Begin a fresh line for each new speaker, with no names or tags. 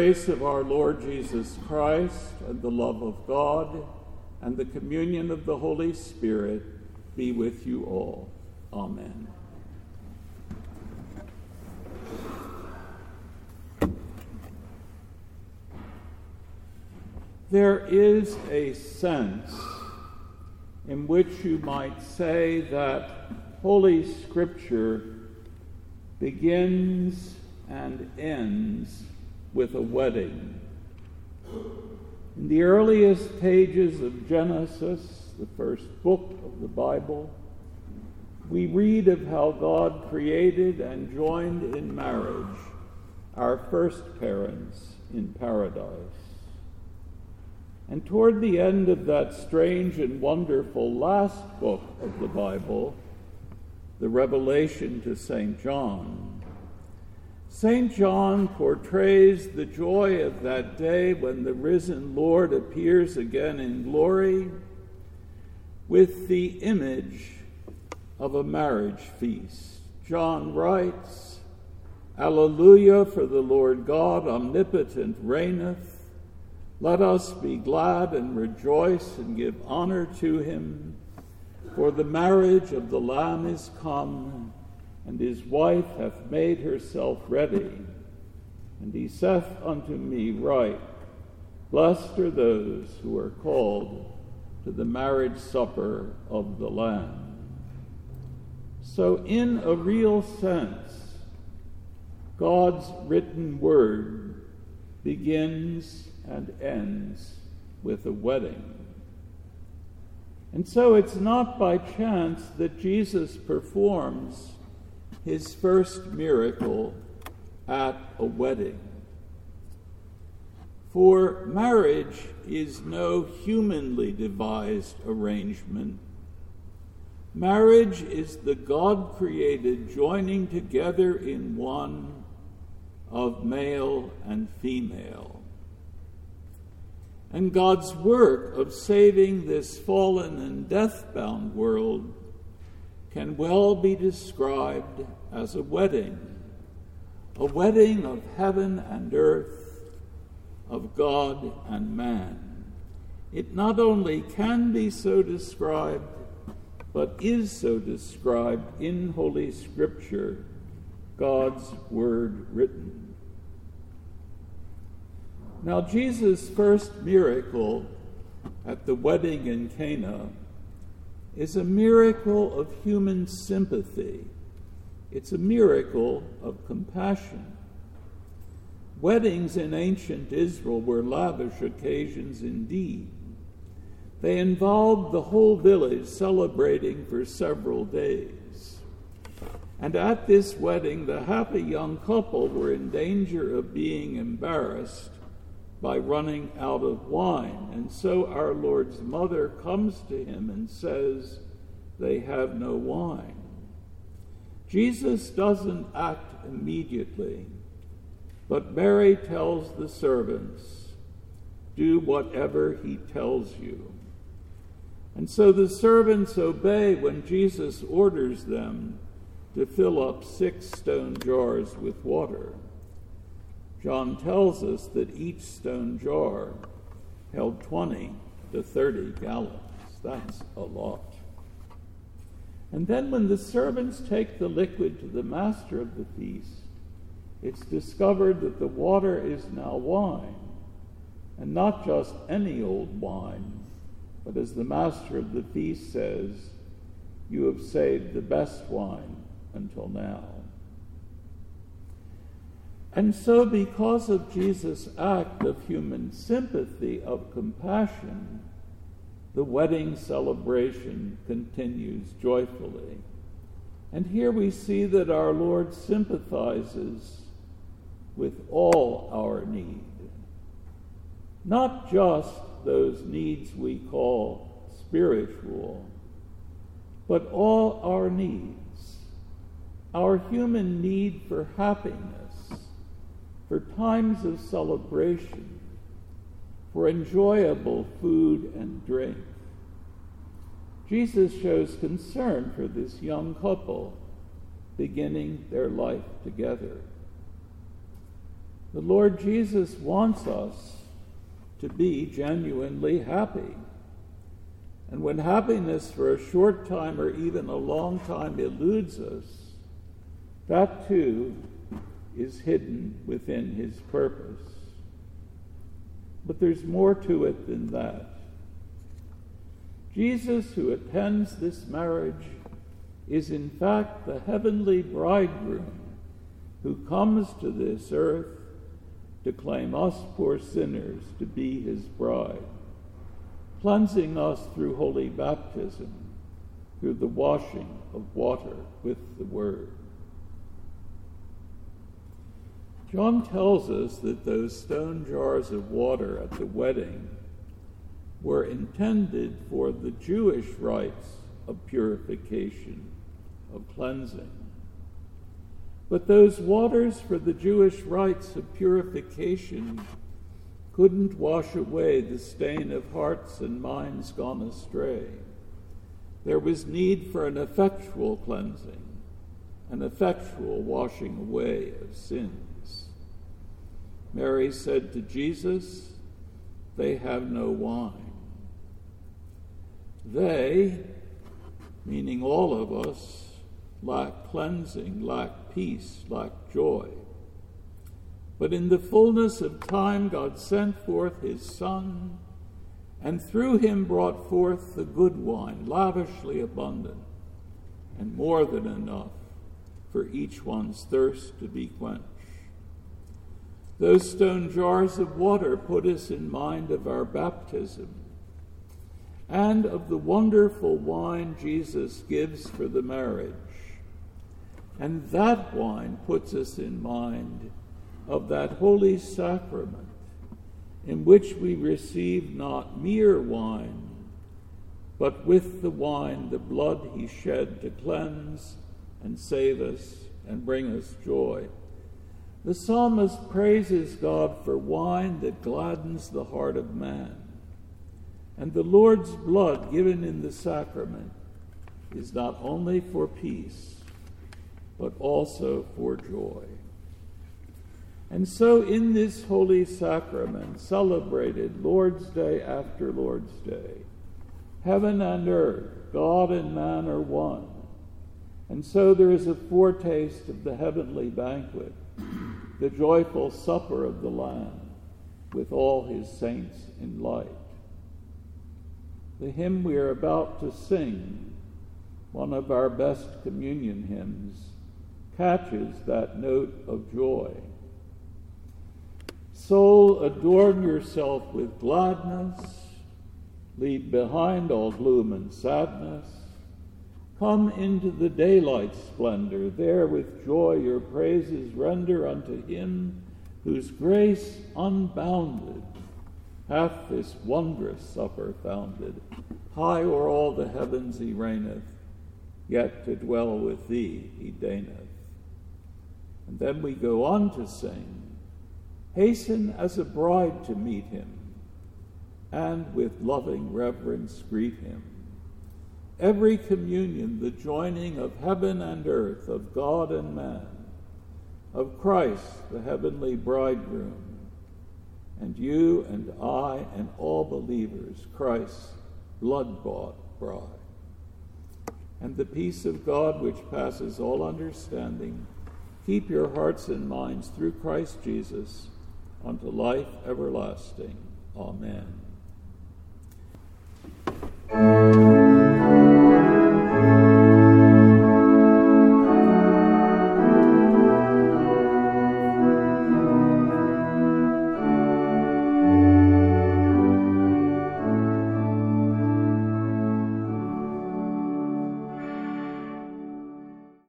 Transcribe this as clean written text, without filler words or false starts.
grace of our Lord Jesus Christ, and the love of God, and the communion of the Holy Spirit be with you all. Amen. There is a sense in which you might say that Holy Scripture begins and ends with a wedding. In the earliest pages of Genesis, the first book of the Bible, we read of how God created and joined in marriage our first parents in paradise. And toward the end of that strange and wonderful last book of the Bible, the Revelation to St. John, St. John portrays the joy of that day when the risen Lord appears again in glory with the image of a marriage feast. John writes, "Alleluia, for the Lord God omnipotent reigneth. Let us be glad and rejoice and give honor to him. For the marriage of the Lamb is come, and his wife hath made herself ready. And he saith unto me, Right, blessed are those who are called to the marriage supper of the Lamb." So in a real sense, God's written word begins and ends with a wedding. And so it's not by chance that Jesus performs his first miracle at a wedding. For marriage is no humanly devised arrangement. Marriage is the God-created joining together in one of male and female. And God's work of saving this fallen and death-bound world can well be described as a wedding of heaven and earth, of God and man. It not only can be so described, but is so described in Holy Scripture, God's word written. Now, Jesus' first miracle at the wedding in Cana is a miracle of human sympathy. It's a miracle of compassion. Weddings in ancient Israel were lavish occasions indeed. They involved the whole village celebrating for several days. And at this wedding, the happy young couple were in danger of being embarrassed by running out of wine. And so our Lord's mother comes to him and says, "They have no wine." Jesus doesn't act immediately, but Mary tells the servants, "Do whatever he tells you." And so the servants obey when Jesus orders them to fill up 6 stone jars with water. John tells us that each stone jar held 20 to 30 gallons. That's a lot. And then when the servants take the liquid to the master of the feast, it's discovered that the water is now wine, and not just any old wine, but as the master of the feast says, "You have saved the best wine until now." And so because of Jesus' act of human sympathy, of compassion, the wedding celebration continues joyfully. And here we see that our Lord sympathizes with all our need. Not just those needs we call spiritual, but all our needs. Our human need for happiness, for times of celebration, for enjoyable food and drink. Jesus shows concern for this young couple beginning their life together. The Lord Jesus wants us to be genuinely happy. And when happiness for a short time or even a long time eludes us, that too is hidden within his purpose. But there's more to it than that. Jesus, who attends this marriage, is in fact the heavenly bridegroom who comes to this earth to claim us poor sinners to be his bride, cleansing us through holy baptism, through the washing of water with the word. John tells us that those stone jars of water at the wedding were intended for the Jewish rites of purification, of cleansing. But those waters for the Jewish rites of purification couldn't wash away the stain of hearts and minds gone astray. There was need for an effectual cleansing, an effectual washing away of sins. Mary said to Jesus, "They have no wine." They, meaning all of us, lack cleansing, lack peace, lack joy. But in the fullness of time, God sent forth his Son, and through him brought forth the good wine, lavishly abundant, and more than enough for each one's thirst to be quenched. Those stone jars of water put us in mind of our baptism and of the wonderful wine Jesus gives for the marriage. And that wine puts us in mind of that holy sacrament in which we receive not mere wine, but with the wine the blood he shed to cleanse and save us and bring us joy. The psalmist praises God for wine that gladdens the heart of man. And the Lord's blood given in the sacrament is not only for peace, but also for joy. And so in this holy sacrament, celebrated Lord's Day after Lord's Day, heaven and earth, God and man are one. And so there is a foretaste of the heavenly banquet, the joyful supper of the Lamb with all his saints in light. The hymn we are about to sing, one of our best communion hymns, catches that note of joy. Soul, adorn yourself with gladness, leave behind all gloom and sadness. Come into the daylight splendor, there with joy your praises render unto him whose grace unbounded hath this wondrous supper founded. High o'er all the heavens he reigneth, yet to dwell with thee he deigneth. And then we go on to sing, hasten as a bride to meet him, and with loving reverence greet him. Every communion, the joining of heaven and earth, of God and man, of Christ, the heavenly bridegroom, and you and I and all believers, Christ's blood-bought bride. And the peace of God, which passes all understanding, keep your hearts and minds through Christ Jesus unto life everlasting. Amen.